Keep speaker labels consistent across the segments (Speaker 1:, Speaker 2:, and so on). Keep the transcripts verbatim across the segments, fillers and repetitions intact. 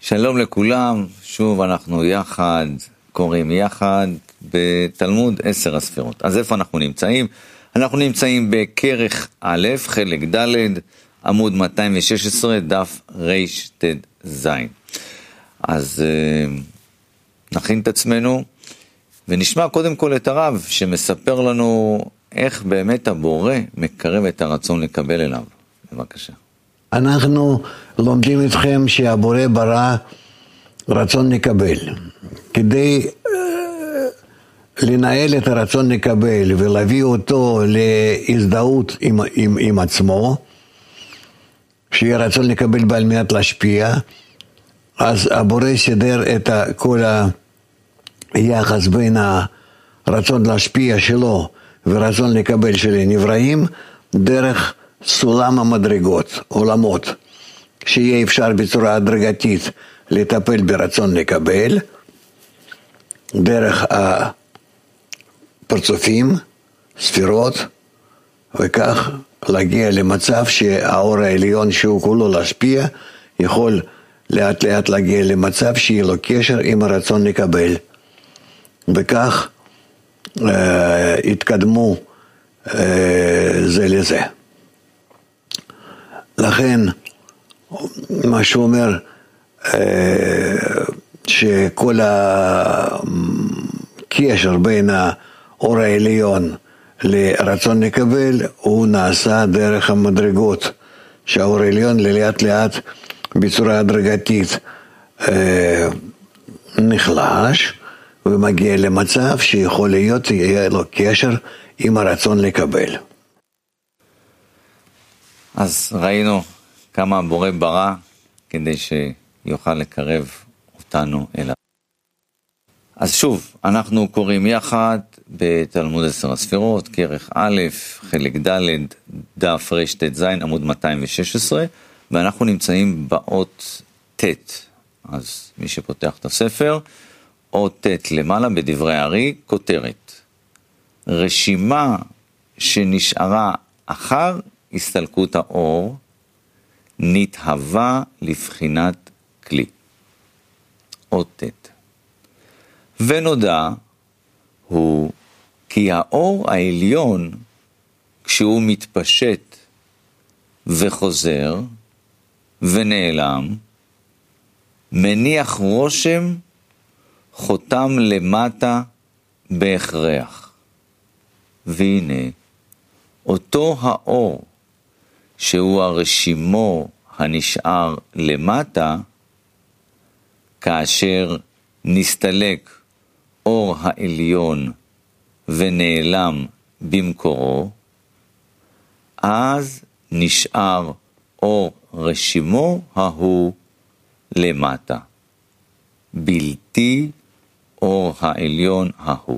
Speaker 1: שלום לכולם, שוב אנחנו יחד, קוראים יחד בתלמוד עשר הספירות. אז איפה אנחנו נמצאים? אנחנו נמצאים בכרך א', חלק ד', עמוד מאתיים ושש עשרה, דף ר' אז uh, נכין את עצמנו ונשמע קודם כל את הרב שמספר לנו איך באמת הבורא מקרב את הרצון לקבל אליו. בבקשה.
Speaker 2: אנחנו לומדים איתכם שהבורא ברא רצון לקבל. כדי uh, לנהל את הרצון לקבל ולהביא אותו להזדהות עם, עם, עם עצמו, שיהיה רצון לקבל בעל מנת להשפיע, אז הבורא סידר את כל היחס בין הרצון להשפיע שלו ורצון לקבל של הנבראים דרך סולם המדרגות, עולמות, שיהיה אפשר בצורה הדרגתית לטפל ברצון לקבל, דרך הפרצופים, ספירות, וכך להגיע למצב שהאור העליון שהוא כולו להשפיע, יכול לאט לאט להגיע למצב שיהיה לו קשר עם הרצון לקבל. וכך אה, התקדמו אה, זה לזה. לכן, מה שהוא אומר, אה, שכל הקשר בין האור העליון לרצון לקבל, הוא נעשה דרך המדרגות, שהאור העליון לאט לאט בצורה הדרגתית אה, נחלש, ומגיע למצב שיכול להיות, יהיה לו קשר עם הרצון לקבל.
Speaker 1: אז ראינו כמה הבורא ברא כדי שיוכל לקרב אותנו אליו. אז שוב, אנחנו קוראים יחד בתלמוד עשר הספירות, כרך א', חלק ד', דף ר' עמוד מאתיים ושש עשרה, ואנחנו נמצאים באות ט'. אז מי שפותח את הספר, אות ט' למעלה בדברי הארי, כותרת. רשימה שנשארה אחר הסתלקות האור, נתהווה לבחינת כלי. אות ט'. ונודע הוא כי האור העליון, כשהוא מתפשט וחוזר ונעלם, מניח רושם חותם למטה בהכרח. והנה, אותו האור, שהוא הרשימו הנשאר למטה, כאשר נסתלק אור העליון ונעלם במקורו, אז נשאר אור רשימו ההוא למטה, בלתי אור העליון ההוא.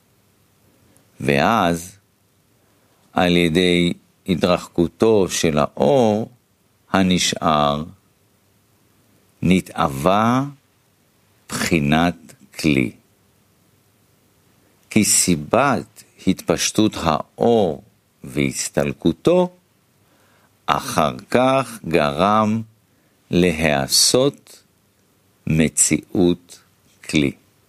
Speaker 1: ואז על ידי התרחקותו של האור הנשאר, נתאווה בחינת כלי. כי סיבת התפשטות האור והסתלקותו, אחר כך גרם להעשות מציאות כלי.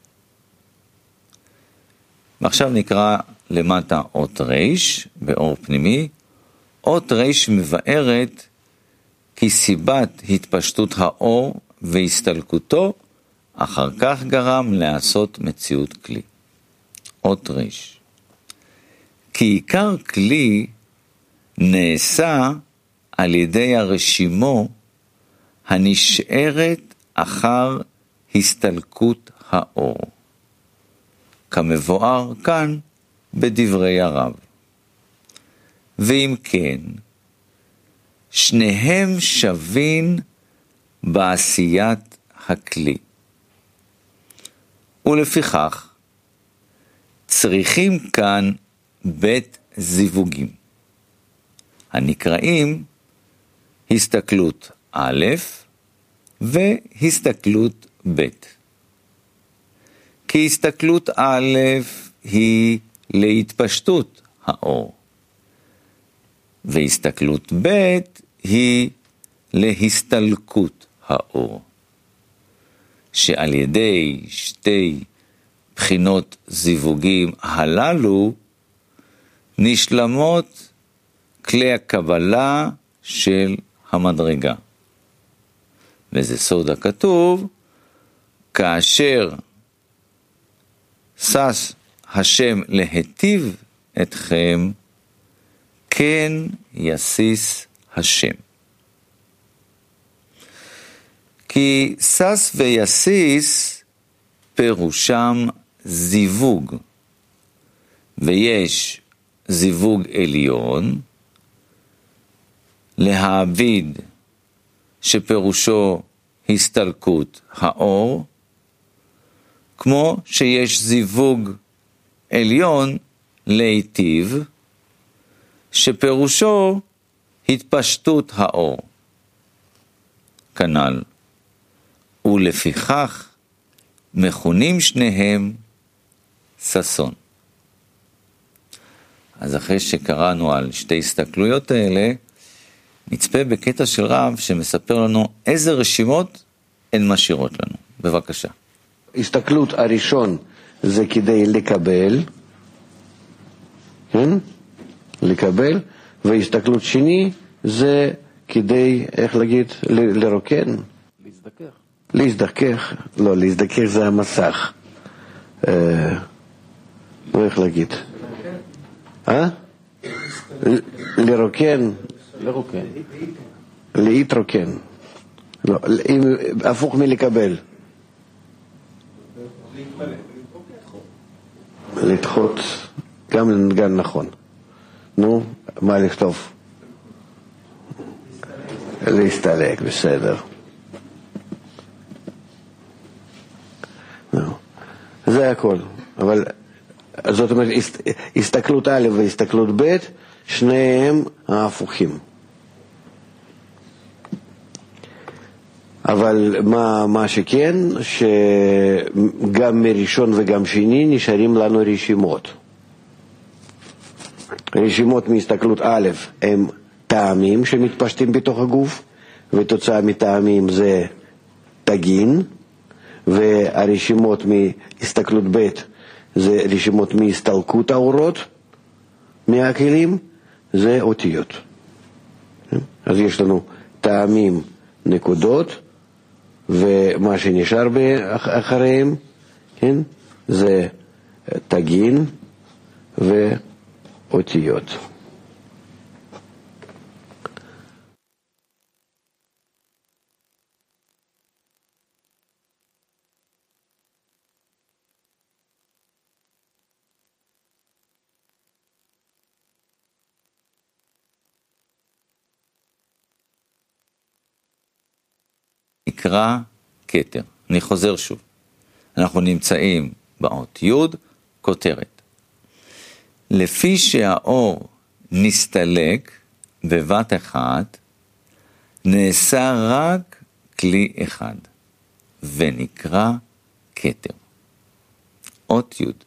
Speaker 1: ועכשיו נקרא למטה אות ר' באור פנימי. אות ר' מבארת כי סיבת התפשטות האור והסתלקותו, אחר כך גרם לעשות מציאות כלי. אות ר'. כי עיקר כלי נעשה על ידי הרשימו הנשארת אחר הסתלקות האור, כמבואר כאן בדברי הרב. ואם כן, שניהם שווים בעשיית הכלי. ולפיכך, צריכים כאן בית זיווגים, הנקראים הסתכלות א' והסתכלות ב'. כי הסתכלות א' היא להתפשטות האור, והסתכלות ב' היא להסתלקות האור. שעל ידי שתי בחינות זיווגים הללו נשלמות כלי הקבלה של המדרגה. וזה סוד הכתוב, כאשר שש השם להיטיב אתכם, כן יסיס השם. כי שש ויסיס פירושם זיווג, ויש זיווג עליון, להעביד שפירושו הסתלקות האור, כמו שיש זיווג עליון להיטיב, שפירושו התפשטות האור. כנ"ל. ולפיכך מכונים שניהם ששון. אז אחרי שקראנו על שתי הסתכלויות האלה, נצפה בקטע של רב שמספר לנו איזה רשימות הן משאירות לנו. בבקשה.
Speaker 3: הסתכלות הראשון זה כדי לקבל, כן? לקבל, והסתכלות שני זה כדי, איך להגיד, ל- לרוקן.
Speaker 4: להזדכך.
Speaker 3: להזדכך, לא, להזדכך זה המסך. אה, איך להגיד? אה? ל- לרוקן.
Speaker 4: לרוקן.
Speaker 3: להתרוקן. לא, אם, הפוך מלקבל. לדחות, גם, גם נכון. נו, מה לכתוב? להסתלק, בסדר. נו, זה הכל. אבל זאת אומרת, הסתכלות א' והסתכלות ב', שניהם ההפוכים. אבל מה, מה שכן, שגם מראשון וגם שני נשארים לנו רשימות. רשימות מהסתכלות א' הם טעמים שמתפשטים בתוך הגוף, ותוצאה מטעמים זה תגין, והרשימות מהסתכלות ב' זה רשימות מהסתלקות האורות מהכלים, זה אותיות. אז יש לנו טעמים נקודות, ומה שנשאר אחריהם, כן, זה תגין ואותיות.
Speaker 1: נקרא כתר. אני חוזר שוב. אנחנו נמצאים באות י' כותרת. לפי שהאור נסתלק בבת אחת, נעשה רק כלי אחד, ונקרא כתר. אות י'.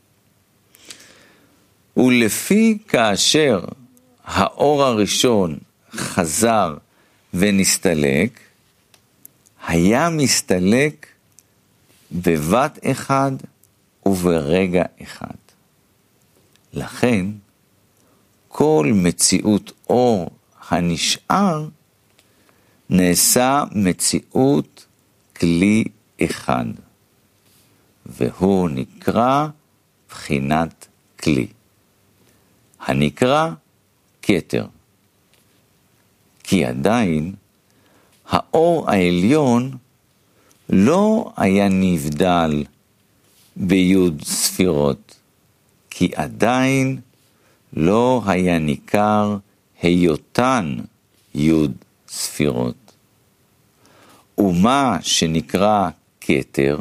Speaker 1: ולפי כאשר האור הראשון חזר ונסתלק, היה מסתלק בבת אחד וברגע אחד. לכן, כל מציאות אור הנשאר נעשה מציאות כלי אחד, והוא נקרא בחינת כלי, הנקרא כתר. כי עדיין האור העליון לא היה נבדל ביוד ספירות, כי עדיין לא היה ניכר היותן יוד ספירות. ומה שנקרא כתר,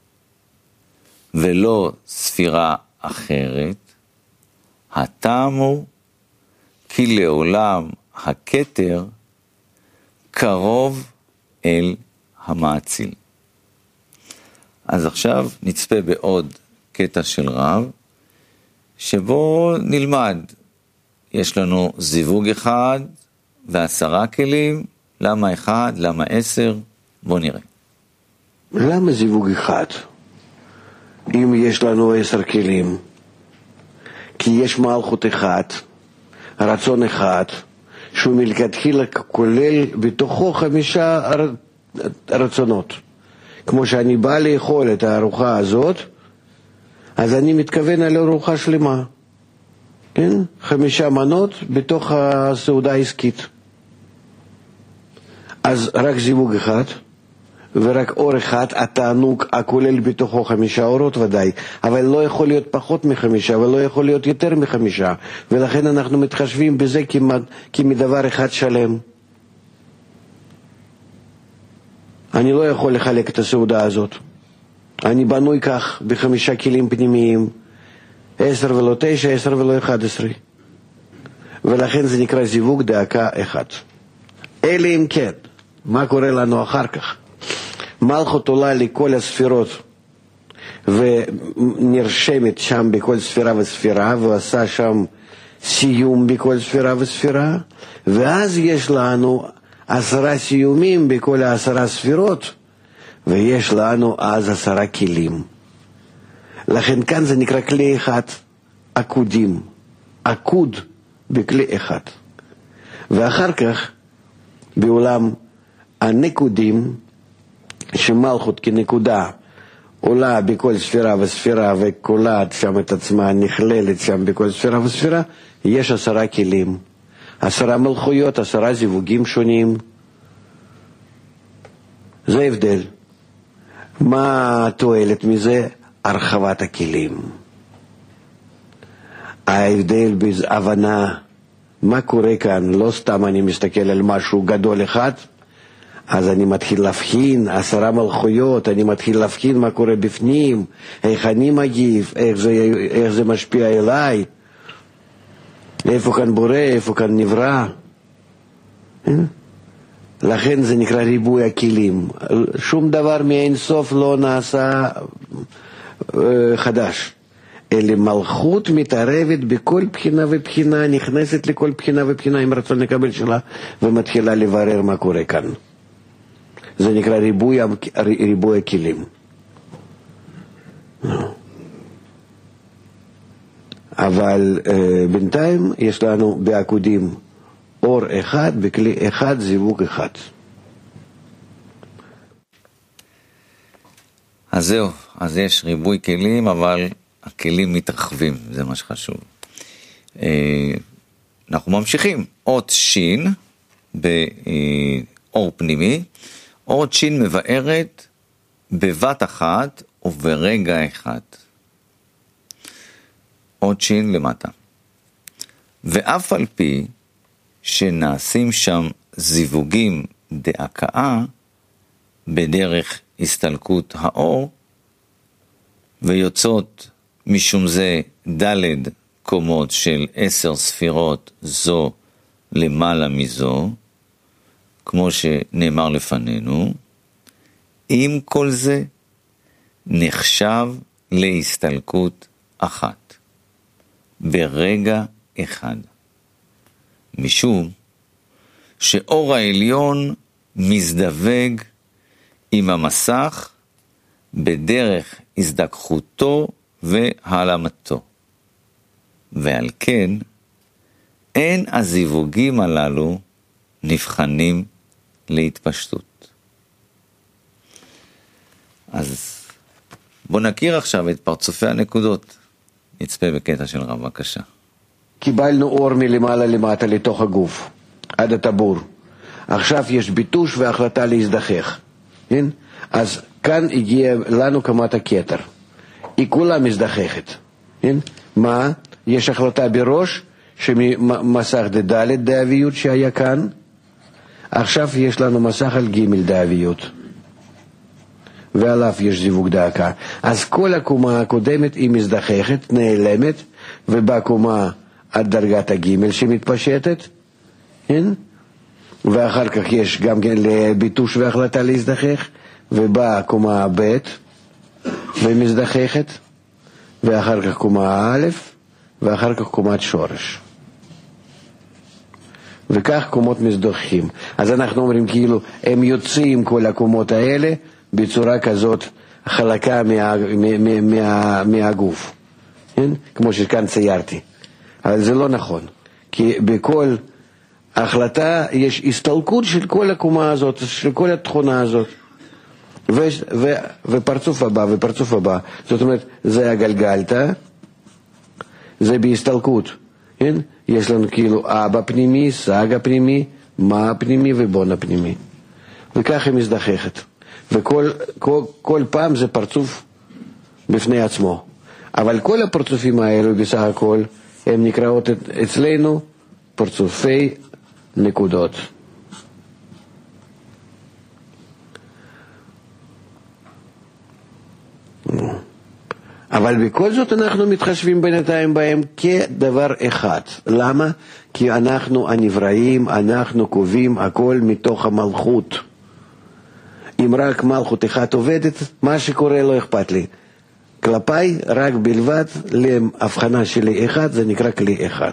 Speaker 1: ולא ספירה אחרת, הטעם הוא כי לעולם הכתר קרוב אל המאציל. אז עכשיו נצפה בעוד קטע של רב, שבו נלמד. יש לנו זיווג אחד ועשרה כלים, למה אחד, למה עשר, בוא נראה.
Speaker 3: למה זיווג אחד? אם יש לנו עשר כלים, כי יש מלכות אחד, רצון אחד, שהוא מלכתחילה כולל בתוכו חמישה רצונות. כמו שאני בא לאכול את הארוחה הזאת, אז אני מתכוון על ארוחה שלמה. כן? חמישה מנות בתוך הסעודה העסקית. אז רק זיווג אחד, ורק אור אחד, התענוג הכולל בתוכו חמישה אורות ודאי, אבל לא יכול להיות פחות מחמישה, ולא יכול להיות יותר מחמישה, ולכן אנחנו מתחשבים בזה כמד, כמדבר אחד שלם. אני לא יכול לחלק את הסעודה הזאת. אני בנוי כך בחמישה כלים פנימיים, עשר ולא תשע, עשר ולא אחד עשרה. ולכן זה נקרא זיווג דאקה אחד. אלא אם כן, מה קורה לנו אחר כך? מלכות עולה לכל הספירות ונרשמת שם בכל ספירה וספירה ועושה שם סיום בכל ספירה וספירה, ואז יש לנו עשרה סיומים בכל העשרה ספירות, ויש לנו אז עשרה כלים. לכן כאן זה נקרא כלי אחד, עקודים, עקוד בכלי אחד. ואחר כך בעולם הנקודים, שמלכות כנקודה עולה בכל ספירה וספירה וקולעת שם את עצמה, נכללת שם בכל ספירה וספירה, יש עשרה כלים, עשרה מלכויות, עשרה זיווגים שונים. זה הבדל. מה התועלת מזה? הרחבת הכלים. ההבדל בהבנה מה קורה כאן, לא סתם אני מסתכל על משהו גדול אחד, אז אני מתחיל להבחין, עשרה מלכויות, אני מתחיל להבחין מה קורה בפנים, איך אני מגיב, איך זה, איך זה משפיע אליי, איפה כאן בורא, איפה כאן נברא. לכן זה נקרא ריבוי הכלים. שום דבר מאין סוף לא נעשה חדש. אלא מלכות מתערבת בכל בחינה ובחינה, נכנסת לכל בחינה ובחינה עם רצון לקבל שלה, ומתחילה לברר מה קורה כאן. זה נקרא ריבוי, ריבוי הכלים. אבל בינתיים יש לנו בעקודים אור אחד, בכלי אחד, זיווג אחד.
Speaker 1: אז זהו, אז יש ריבוי כלים, אבל הכלים מתרחבים, זה מה שחשוב. אנחנו ממשיכים, אות שין באור פנימי, אות שין מבארת בבת אחת וברגע אחד. אות שין למטה. ואף על פי שנעשים שם זיווגים דאקאה בדרך הסתלקות האור, ויוצאות משום זה ד' קומות של עשר ספירות זו למעלה מזו, כמו שנאמר לפנינו, עם כל זה נחשב להסתלקות אחת, ברגע אחד. משום שאור העליון מזדווג עם המסך בדרך הזדככותו והעלמתו. ועל כן, אין הזיווגים הללו נבחנים להתפשטות. אז בוא נכיר עכשיו את פרצופי הנקודות. נצפה בקטע של רב, בבקשה.
Speaker 3: קיבלנו אור מלמעלה למטה לתוך הגוף, עד הטבור. עכשיו יש ביטוש והחלטה להזדחך. כן? אז כאן הגיע לנו קמת הכתר. היא כולה מזדחכת. כן? מה? יש החלטה בראש שמסך ד' דאביות שהיה כאן. עכשיו יש לנו מסך על ג' דאביות. ועליו יש זיווג דאקה. אז כל הקומה הקודמת היא מזדחכת, נעלמת, ובקומה עד דרגת הג' שמתפשטת. כן? ואחר כך יש גם כן לביטוש והחלטה להזדחך, ובאה קומה ב' ומזדחכת, ואחר כך קומה א', ואחר כך קומת שורש. וכך קומות מזדחכים. אז אנחנו אומרים כאילו, הם יוצאים כל הקומות האלה, בצורה כזאת חלקה מה, מה, מה, מה, מהגוף, כן? כמו שכאן ציירתי. אבל זה לא נכון, כי בכל החלטה יש הסתלקות של כל הקומה הזאת, של כל התכונה הזאת. ו, ו, ופרצוף הבא, ופרצוף הבא. זאת אומרת, זה הגלגלת, זה בהסתלקות. כן? יש לנו כאילו אבא פנימי, סג הפנימי, מה הפנימי ובון הפנימי. וכך היא מזדחכת. וכל כל, כל פעם זה פרצוף בפני עצמו. אבל כל הפרצופים האלו בסך הכל, הם נקראות אצלנו פרצופי נקודות. אבל בכל זאת אנחנו מתחשבים בינתיים בהם כדבר אחד. למה? כי אנחנו הנבראים, אנחנו קובעים הכל מתוך המלכות. אם רק מלכות אחת עובדת, מה שקורה לא אכפת לי. כלפיי רק בלבד להבחנה שלי אחד, זה נקרא כלי אחד.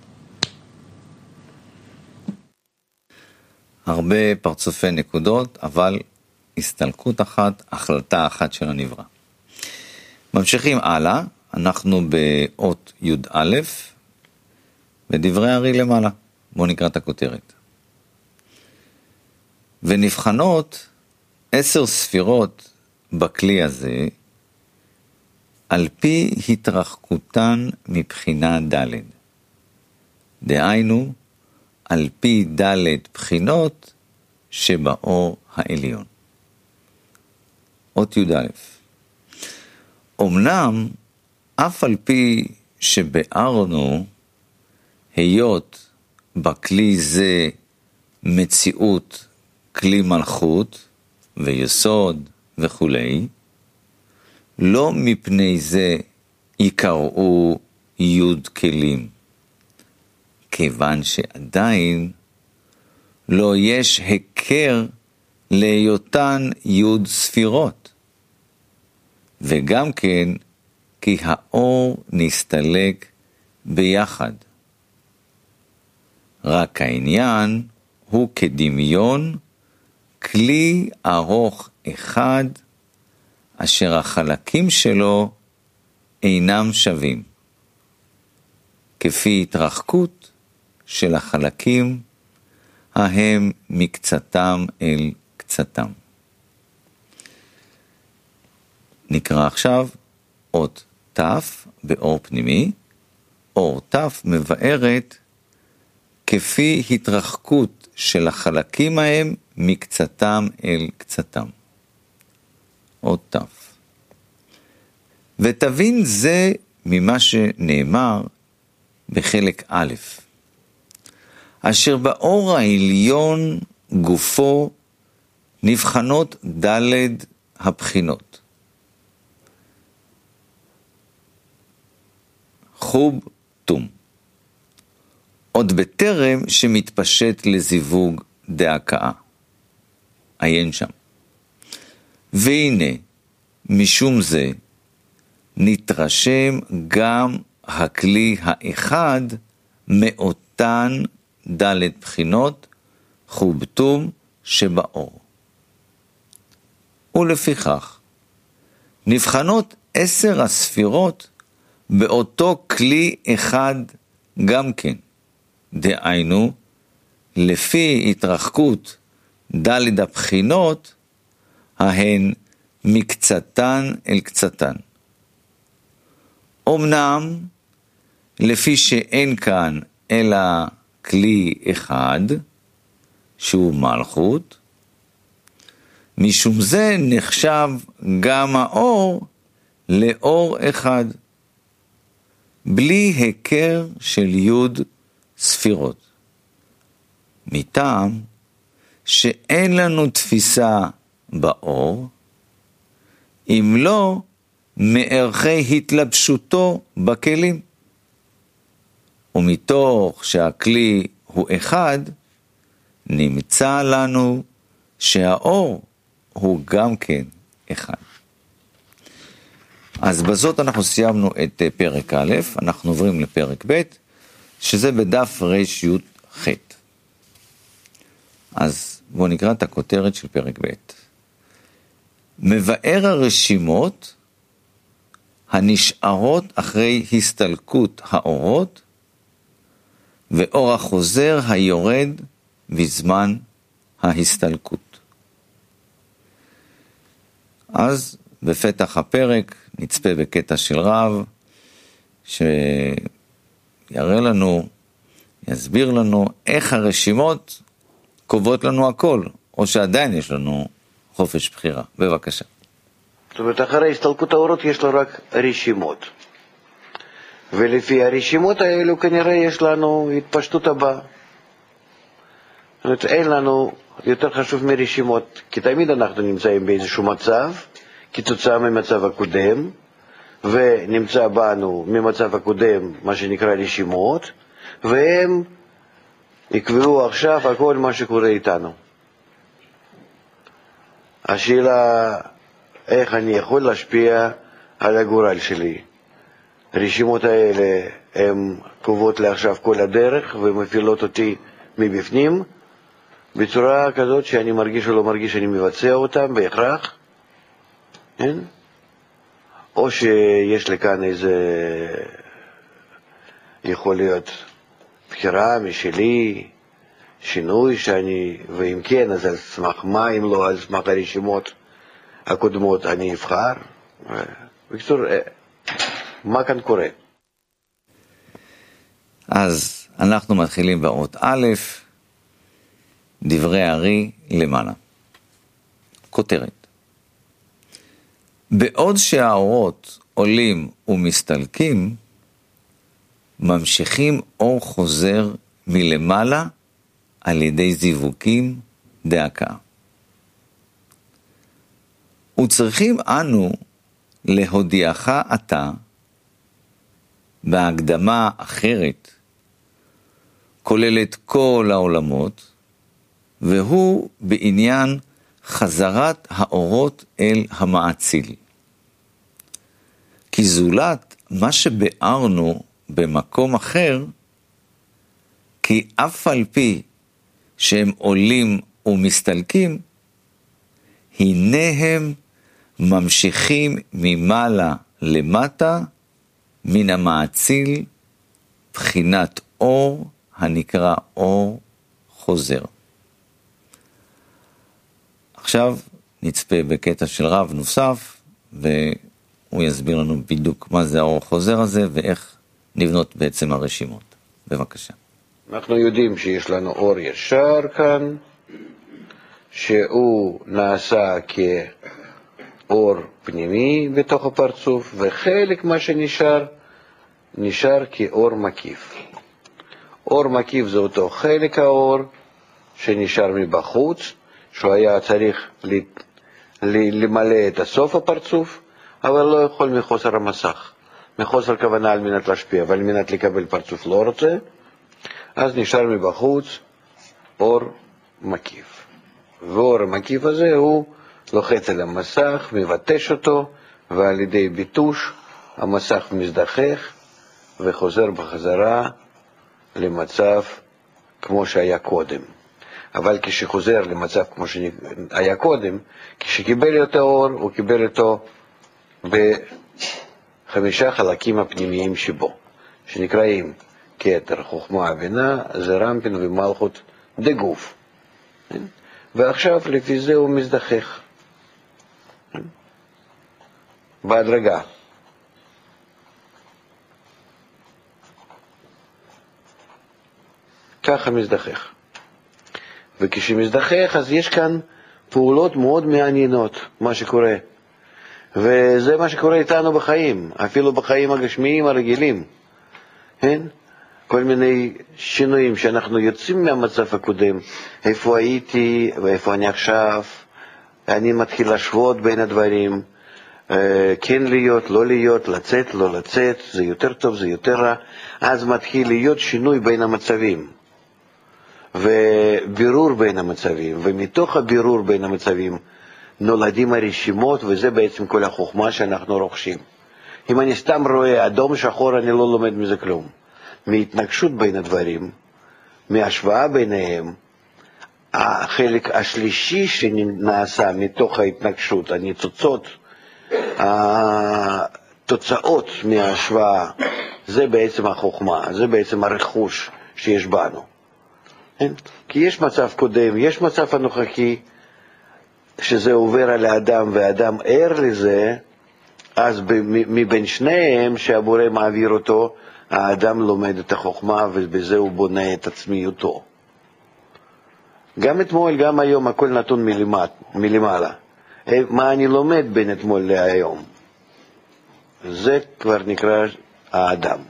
Speaker 1: הרבה פרצופי נקודות, אבל הסתלקות אחת, החלטה אחת של הנברא. ממשיכים הלאה, אנחנו באות י' א', בדברי הארי למעלה. בואו נקרא את הכותרת. ונבחנות עשר ספירות בכלי הזה, על פי התרחקותן מבחינה ד'. דהיינו, על פי ד' בחינות שבאור העליון. אות י' א'. אמנם, אף על פי שבארנו, היות בכלי זה מציאות כלי מלכות ויסוד וכו', לא מפני זה יקראו י' כלים, כיוון שעדיין לא יש הכר להיותן י' ספירות, וגם כן כי האור נסתלק ביחד. רק העניין הוא כדמיון כלי ארוך אחד, אשר החלקים שלו אינם שווים, כפי התרחקות של החלקים ההם מקצתם אל קצתם. נקרא עכשיו אות ת' באור פנימי. אור ת' מבארת כפי התרחקות של החלקים ההם מקצתם אל קצתם. אות ת'. ותבין זה ממה שנאמר בחלק א', אשר באור העליון גופו נבחנות ד' הבחינות. חוב תום. עוד בטרם שמתפשט לזיווג דהקאה. עיין שם. והנה, משום זה, נתרשם גם הכלי האחד מאותן ד' בחינות חובטום שבאור. ולפיכך, נבחנות עשר הספירות באותו כלי אחד גם כן, דהיינו, לפי התרחקות ד' הבחינות, ההן מקצתן אל קצתן. אמנם, לפי שאין כאן אלא כלי אחד, שהוא מלכות, משום זה נחשב גם האור לאור אחד, בלי הכר של י' ספירות. מטעם שאין לנו תפיסה באור, אם לא מערכי התלבשותו בכלים. ומתוך שהכלי הוא אחד, נמצא לנו שהאור הוא גם כן אחד. אז בזאת אנחנו סיימנו את פרק א', אנחנו עוברים לפרק ב', שזה בדף ר' י' ח'. אז בואו נקרא את הכותרת של פרק ב'. מבאר הרשימות הנשארות אחרי הסתלקות האורות, ואור החוזר היורד בזמן ההסתלקות. אז בפתח הפרק נצפה בקטע של רב, שיראה לנו, יסביר לנו איך הרשימות קובעות לנו הכל, או שעדיין יש לנו חופש בחירה. בבקשה.
Speaker 3: זאת אומרת, אחרי הסתלקות האורות יש לו רק רשימות. ולפי הרשימות האלו כנראה יש לנו התפשטות הבאה. זאת אומרת, אין לנו יותר חשוב מרשימות, כי תמיד אנחנו נמצאים באיזשהו מצב, כתוצאה ממצב הקודם, ונמצא בנו ממצב הקודם מה שנקרא רשימות, והם יקבעו עכשיו הכל מה שקורה איתנו. השאלה, איך אני יכול להשפיע על הגורל שלי? הרשימות האלה הן קובעות לי עכשיו כל הדרך ומפעילות אותי מבפנים, בצורה כזאת שאני מרגיש או לא מרגיש שאני מבצע אותם בהכרח, כן? או שיש לי כאן איזה, יכול להיות בחירה משלי, שינוי שאני, ואם כן, אז על סמך מה, אם לא על סמך הרשימות הקודמות אני אבחר. בקיצור, מה כאן קורה?
Speaker 1: אז אנחנו מתחילים באות א', דברי הארי למעלה. כותרת. בעוד שהאורות עולים ומסתלקים, ממשיכים אור חוזר מלמעלה על ידי זיווקים דאקה. וצריכים אנו להודיעך אתה בהקדמה אחרת, כוללת כל העולמות, והוא בעניין חזרת האורות אל המעציל. כי זולת מה שבארנו במקום אחר, כי אף על פי שהם עולים ומסתלקים, הנה הם ממשיכים ממעלה למטה, מן המעציל, בחינת אור הנקרא אור חוזר. עכשיו נצפה בקטע של רב נוסף, והוא יסביר לנו בדיוק מה זה האור חוזר הזה, ואיך נבנות בעצם הרשימות. בבקשה.
Speaker 3: אנחנו יודעים שיש לנו אור ישר כאן, שהוא נעשה כאור פנימי בתוך הפרצוף, וחלק מה שנשאר, נשאר כאור מקיף. אור מקיף זה אותו חלק האור שנשאר מבחוץ, שהוא היה צריך למלא את הסוף הפרצוף, אבל לא יכול מחוסר המסך, מחוסר כוונה על מנת להשפיע, ועל מנת לקבל פרצוף לא רוצה, אז נשאר מבחוץ אור מקיף. ואור המקיף הזה הוא לוחץ על המסך, מבטש אותו, ועל ידי ביטוש המסך מזדחך וחוזר בחזרה למצב כמו שהיה קודם. אבל כשחוזר למצב כמו שהיה קודם, כשקיבל את האור, הוא קיבל אותו בחמישה חלקים הפנימיים שבו, שנקראים כתר, חוכמה, בינה, זרמפין ומלכות דגוף. ועכשיו לפי זה הוא מזדחך. בהדרגה. ככה מזדחך. וכשמזדחך אז יש כאן פעולות מאוד מעניינות, מה שקורה. וזה מה שקורה איתנו בחיים, אפילו בחיים הגשמיים הרגילים. כן? כל מיני שינויים שאנחנו יוצאים מהמצב הקודם, איפה הייתי ואיפה אני עכשיו, אני מתחיל להשוות בין הדברים, כן להיות, לא להיות, לצאת, לא לצאת, זה יותר טוב, זה יותר רע, אז מתחיל להיות שינוי בין המצבים, ובירור בין המצבים, ומתוך הבירור בין המצבים נולדים הרשימות, וזה בעצם כל החוכמה שאנחנו רוכשים. אם אני סתם רואה אדום שחור, אני לא לומד מזה כלום. מהתנגשות בין הדברים, מהשוואה ביניהם, החלק השלישי שנעשה מתוך ההתנגשות, הניצוצות, התוצאות מההשוואה, זה בעצם החוכמה, זה בעצם הרכוש שיש בנו. כי יש מצב קודם, יש מצב הנוכחי, שזה עובר על האדם והאדם ער לזה, אז מבין שניהם שהבורא מעביר אותו, האדם לומד את החוכמה ובזה הוא בונה את עצמיותו. גם אתמול, גם היום, הכל נתון מלמט, מלמעלה. מה אני לומד בין אתמול להיום? זה כבר נקרא האדם.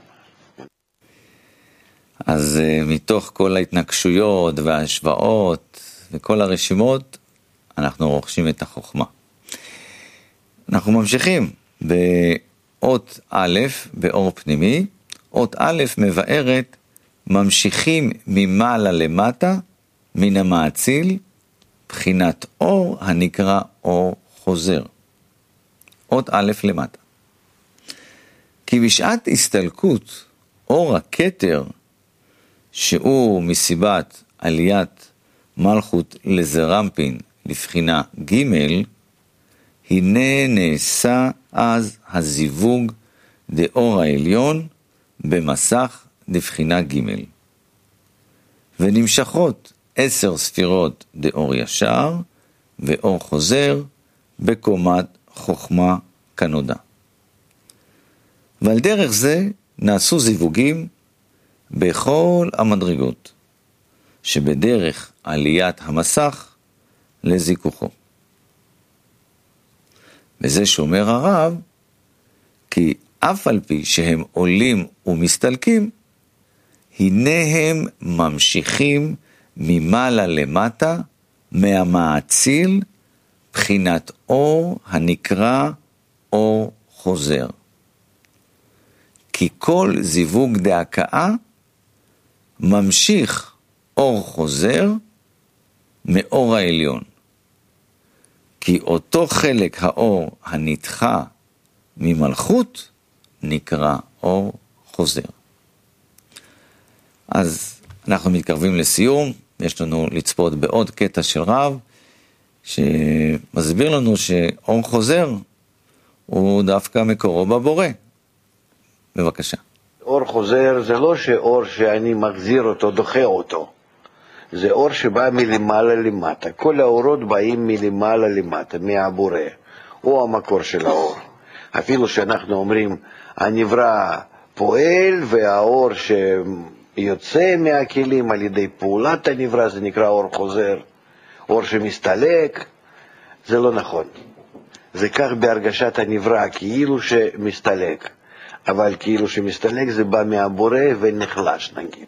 Speaker 1: אז מתוך כל ההתנגשויות וההשוואות וכל הרשימות, אנחנו רוכשים את החוכמה. אנחנו ממשיכים באות א' באור פנימי. אות א' מבארת, ממשיכים ממעלה למטה, מן המעציל, בחינת אור הנקרא אור חוזר. אות א' למטה. כי בשעת הסתלקות אור הכתר, שהוא מסיבת עליית מלכות לזרמפין לבחינה ג', הנה נעשה אז הזיווג דאור העליון במסך לבחינה ג', ונמשכות עשר ספירות דאור ישר ואור חוזר בקומת חוכמה כנודע. ועל דרך זה נעשו זיווגים בכל המדרגות, שבדרך עליית המסך לזיכוכו. וזה שומר הרב, כי אף על פי שהם עולים ומסתלקים, הנה הם ממשיכים ממעלה למטה, מהמעציל, בחינת אור הנקרא אור חוזר. כי כל זיווג דהכאה ממשיך אור חוזר מאור העליון. כי אותו חלק האור הנדחה ממלכות נקרא אור חוזר. אז אנחנו מתקרבים לסיום, יש לנו לצפות בעוד קטע של רב, שמסביר לנו שאור חוזר הוא דווקא מקורו בבורא. בבקשה.
Speaker 3: אור חוזר זה לא שאור שאני מחזיר אותו, דוחה אותו. זה אור שבא מלמעלה למטה. כל האורות באים מלמעלה למטה, מהבורא. הוא המקור של האור. אפילו שאנחנו אומרים, הנברא פועל, והאור שיוצא מהכלים על ידי פעולת הנברא, זה נקרא אור חוזר. אור שמסתלק, זה לא נכון. זה כך בהרגשת הנברא, כאילו שמסתלק. אבל כאילו שמסתלק זה בא מהבורא ונחלש נגיד.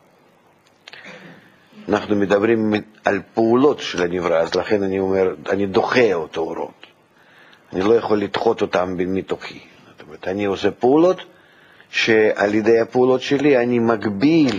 Speaker 3: אנחנו מדברים על פעולות של הנברא, אז לכן אני אומר, אני דוחה אותו אורות. אני לא יכול לדחות אותם מתוכי. זאת אומרת, אני עושה פעולות שעל ידי הפעולות שלי אני מגביל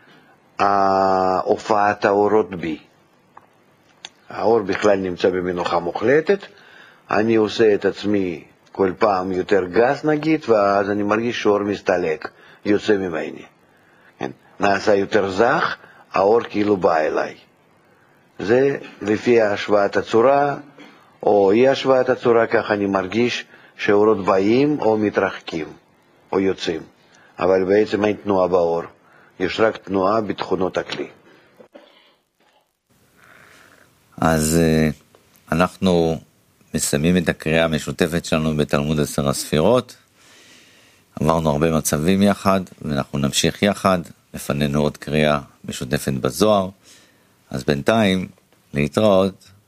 Speaker 3: הופעת האורות בי. האור בכלל נמצא במנוחה מוחלטת, אני עושה את עצמי כל פעם יותר גס נגיד, ואז אני מרגיש שאור מסתלק, יוצא ממני. כן? נעשה יותר זך, האור כאילו בא אליי. זה לפי השוואת הצורה, או אי השוואת הצורה, כך אני מרגיש שאורות באים או מתרחקים, או יוצאים. אבל בעצם אין תנועה באור, יש רק תנועה בתכונות הכלי.
Speaker 1: אז אנחנו מסיימים את הקריאה המשותפת שלנו בתלמוד עשר הספירות. עברנו הרבה מצבים יחד, ואנחנו נמשיך יחד. לפנינו עוד קריאה משותפת בזוהר. אז בינתיים, להתראות.